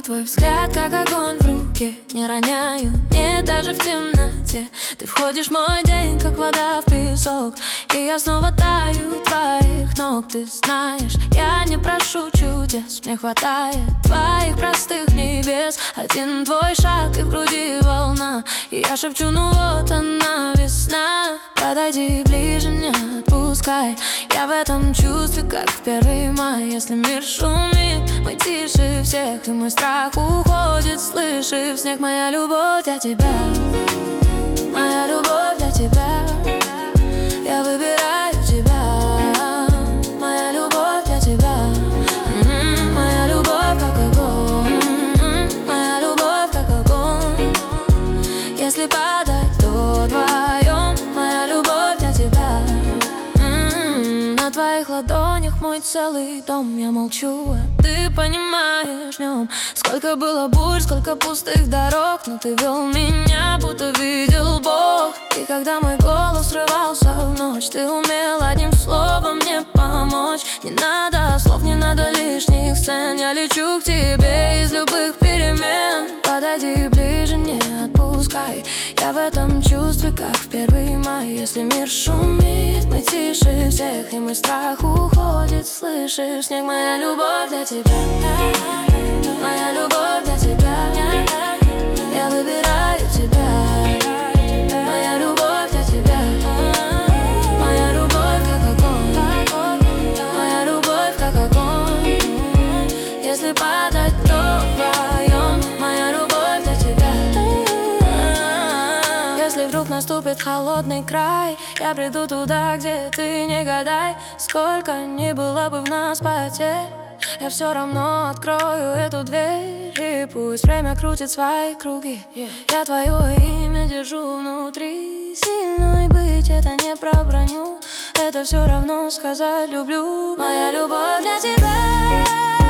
твой взгляд, как огонь в руке. Не роняю, нет, даже в темноте. Ты входишь в мой день, как вода в песок, и я снова таю у твоих ног. Ты знаешь, я не прошу чудес, мне хватает твоих простых небес. Один твой шаг, и в груди волна, и я шепчу, ну вот она, весна. Подойди ближе, не отпускай, я в этом чувстве, как в первый май. Если мир шумит, мы тише всех, и мой страх уходит, слышишь снег. Моя любовь для тебя, моя любовь для тебя, я выбираю тебя. Моя любовь для тебя, моя любовь как огонь, моя любовь как огонь. Если падать, то вдвоем. Моя любовь для тебя, на твоих ладонях мой целый дом. Я молчу, а ты понимаешь в нем. Сколько было бурь, сколько пустых дорог, но ты вел меня, будто видел Бог. И когда мой голос срывался в ночь, ты умел одним словом мне помочь. Не надо слов, не надо лишних сцен, я лечу к тебе из любых перемен. Подойди ближе, не отпускай, я в этом чувстве, как в первый май. Если мир шумит, мы тише всех, и мой страх уходит, слышишь снег. Моя любовь для тебя, моя любовь для тебя, я выбираю тебя. Моя любовь для тебя, моя любовь как огонь, моя любовь как огонь. Если падать, то вдвоем. Моя любовь для тебя. Если вдруг наступит холодный край, я приду туда, где ты, не гадай. Сколько ни было бы в нас потерь, я все равно открою эту дверь. И пусть время крутит свои круги, я твое имя держу внутри. Сильной быть — это не про броню, это все равно сказать люблю. Моя любовь для тебя.